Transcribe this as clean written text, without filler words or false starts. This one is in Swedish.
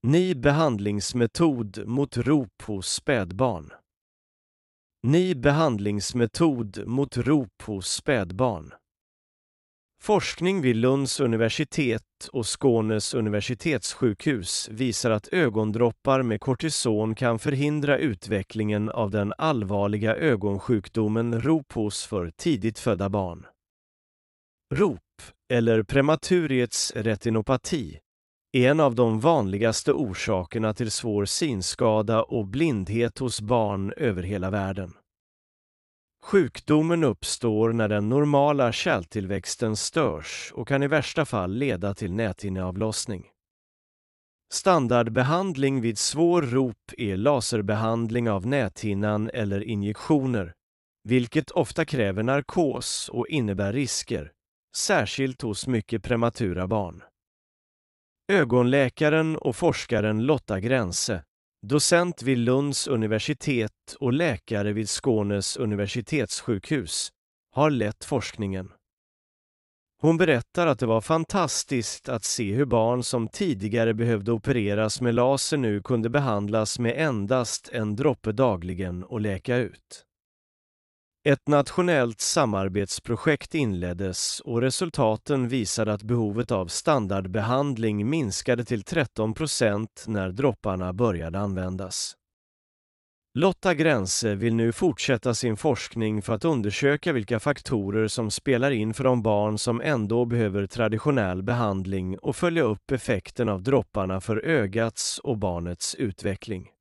Ny behandlingsmetod mot rop hos spädbarn. Ny behandlingsmetod mot rop hos spädbarn. Forskning vid Lunds universitet och Skånes universitetssjukhus visar att ögondroppar med kortison kan förhindra utvecklingen av den allvarliga ögonsjukdomen ropos för tidigt födda barn. ROP, eller prematuriets retinopati, är en av de vanligaste orsakerna till svår synskada och blindhet hos barn över hela världen. Sjukdomen uppstår när den normala kärltillväxten störs och kan i värsta fall leda till näthinneavlossning. Standardbehandling vid svår ROP är laserbehandling av näthinnan eller injektioner, vilket ofta kräver narkos och innebär risker, särskilt hos mycket prematura barn. Ögonläkaren och forskaren Lotta Grense, docent vid Lunds universitet och läkare vid Skånes universitetssjukhus, har lett forskningen. Hon berättar att det var fantastiskt att se hur barn som tidigare behövde opereras med laser nu kunde behandlas med endast en droppe dagligen och läka ut. Ett nationellt samarbetsprojekt inleddes och resultaten visade att behovet av standardbehandling minskade till 13% när dropparna började användas. Lotta Grense vill nu fortsätta sin forskning för att undersöka vilka faktorer som spelar in för de barn som ändå behöver traditionell behandling och följa upp effekten av dropparna för ögats och barnets utveckling.